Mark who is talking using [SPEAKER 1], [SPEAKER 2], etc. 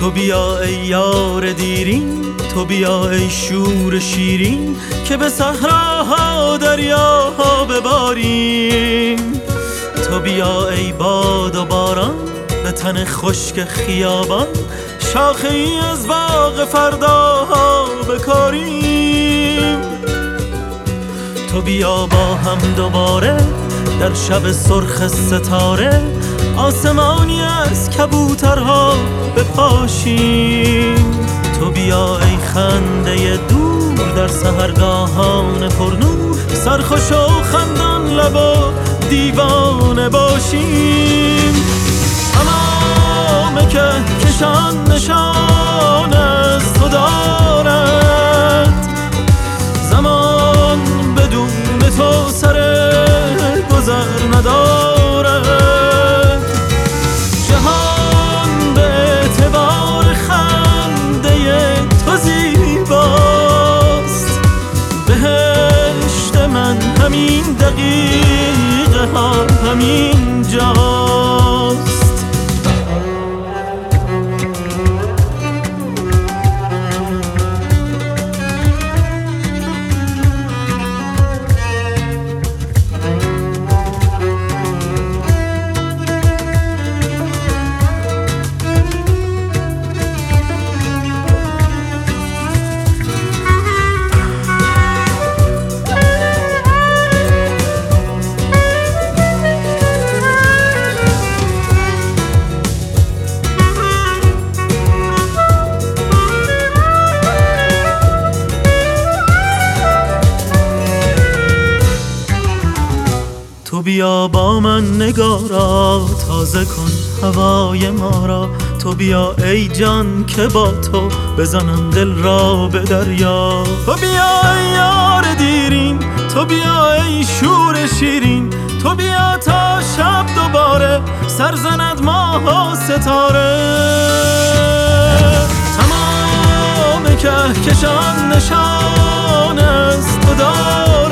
[SPEAKER 1] تو بیا ای یار دیرین، تو بیا ای شور شیرین، که به صحراها دریاها بباریم. تو بیا ای باد و باران، به تن خشک خیابان شاخه ای از باغ فرداها بکاریم. تو بیا با هم دوباره در شب سرخ ستاره آسمانی از کبوترها بپاشیم. تو بیا ای خنده دور در سحرگاهان پرنور، سرخوش و خندان لب و دیوانه باشیم. تمام کهکشان نشان از تو دارد، زمان بدون تو سر گذر ندارد. جهان به اعتبار خنده تو زیباست، بهشت من همین دقیقه ها همین جاست. تو بیا با من نگارا تازه کن هوای ما را. تو بیا ای جان که با تو بزنم دل را به دریا. تو بیا ای یار دیرین، تو بیا ای شور شیرین، تو بیا تا شب دوباره سر زند ماه و ستاره. تمام کهکشان نشان از تو دارد،